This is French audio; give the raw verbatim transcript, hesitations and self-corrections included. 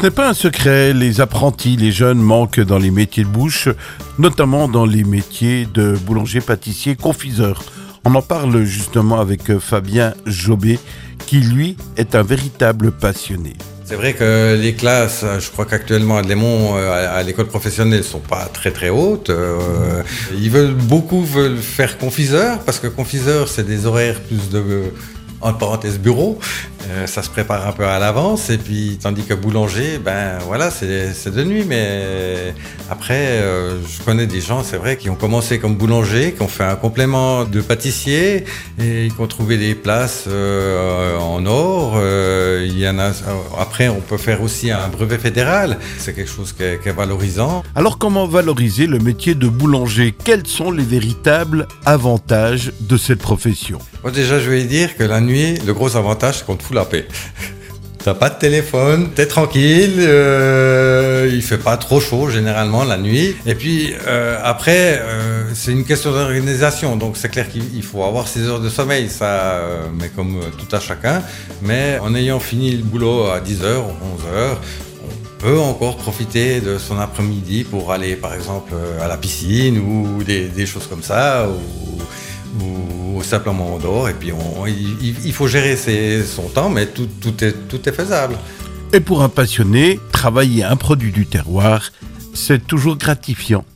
Ce n'est pas un secret, les apprentis, les jeunes manquent dans les métiers de bouche, notamment dans les métiers de boulanger, pâtissier, confiseur. On en parle justement avec Fabien Jobé, qui lui est un véritable passionné. C'est vrai que les classes, je crois qu'actuellement à Delémont, à l'école professionnelle, ne sont pas très très hautes. Euh, ils veulent, beaucoup veulent faire confiseur, parce que confiseur, c'est des horaires plus de, en parenthèse, bureau. Euh, ça se prépare un peu à l'avance, et puis tandis que boulanger, ben voilà, c'est, c'est de nuit. Mais après, euh, je connais des gens, c'est vrai, qui ont commencé comme boulanger, qui ont fait un complément de pâtissier et qui ont trouvé des places euh, en or. Euh, il y en a. Après, on peut faire aussi un brevet fédéral. C'est quelque chose qui est, qui est valorisant. Alors, comment valoriser le métier de boulanger ? Quels sont les véritables avantages de cette profession ? Moi, déjà, je vais dire que la nuit, le gros avantage, c'est qu'on te fout la paix. T'as pas de téléphone, t'es tranquille, euh, il fait pas trop chaud généralement la nuit. Et puis euh, après, euh, c'est une question d'organisation, donc c'est clair qu'il faut avoir ses heures de sommeil, ça, euh, mais comme tout à chacun. Mais en ayant fini le boulot à dix heures, onze heures, on peut encore profiter de son après-midi pour aller par exemple à la piscine ou des, des choses comme ça. Ou, ou simplement on dort, et puis on, il, il faut gérer ses, son temps, mais tout, tout, est, tout est faisable. Et pour un passionné, travailler un produit du terroir, c'est toujours gratifiant.